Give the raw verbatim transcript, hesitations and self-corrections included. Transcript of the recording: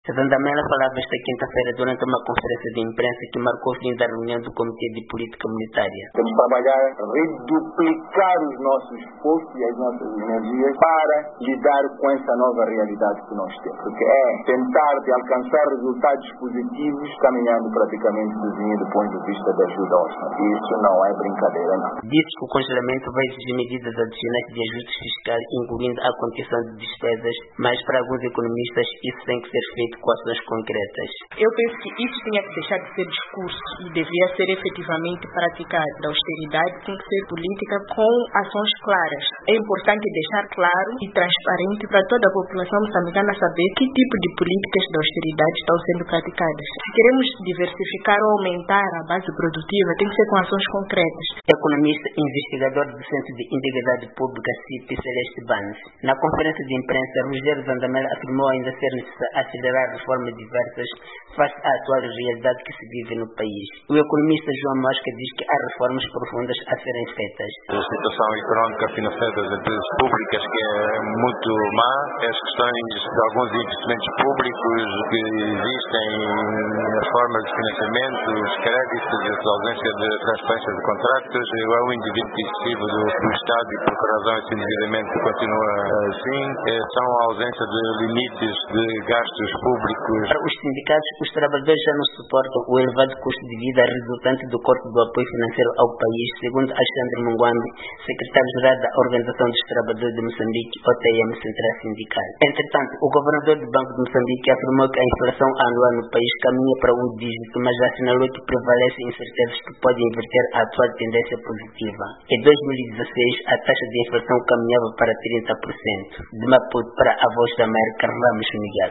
Zandamela falava esta quinta-feira durante uma conferência de imprensa que marcou o fim da reunião do Comitê de Política Monetária. Temos que trabalhar, reduplicar os nossos esforços e as nossas energias para lidar com essa nova realidade que nós temos. Porque é tentar de alcançar resultados positivos caminhando praticamente sozinho do ponto de vista da ajuda ao Estado. E isso não é brincadeira, não. Disse que o congelamento vai exigir medidas adicionais de ajuste fiscal, incluindo a contenção de despesas, mas para alguns economistas isso tem que ser feito com ações concretas. Eu penso que isso tinha que deixar de ser discurso e devia ser efetivamente praticado. A austeridade tem que ser política com ações claras. É importante deixar claro e transparente para toda a população moçambicana saber que tipo de políticas de austeridade estão sendo praticadas. Se queremos diversificar ou aumentar a base produtiva, tem que ser com ações concretas. Economista e investigador do Centro de Integridade Pública, C I P, Celeste Banes. Na conferência de imprensa, Rogério Zandamela afirmou ainda ser necessário acelerar reformas diversas face à atual realidade que se vive no país. O economista João Mosca diz que há reformas profundas a serem feitas. A situação económica financeira das empresas públicas que é muito má, as questões de alguns investimentos públicos que existem, as formas de financiamento, os créditos, a ausência de transferência de contratos, o endividamento excessivo do, do Estado e por que razão esse endividamento continua assim, são a ausência de limites de gastos públicos. Para os sindicatos, os trabalhadores já não suportam o elevado custo de vida resultante do corte do apoio financeiro ao país, segundo Alexandre Munguambi, secretário-geral da Organização dos Trabalhadores de Moçambique, O T M Central Sindical. Entretanto, o governador do Banco de Moçambique afirmou que a inflação anual no país caminha para um dígito, mas assinalou que prevalecem incertezas que podem inverter a atual tendência positiva. Em dois mil e dezesseis, a taxa de inflação caminhava para trinta por cento. De Maputo para a Voz da América, Ramos Miguel.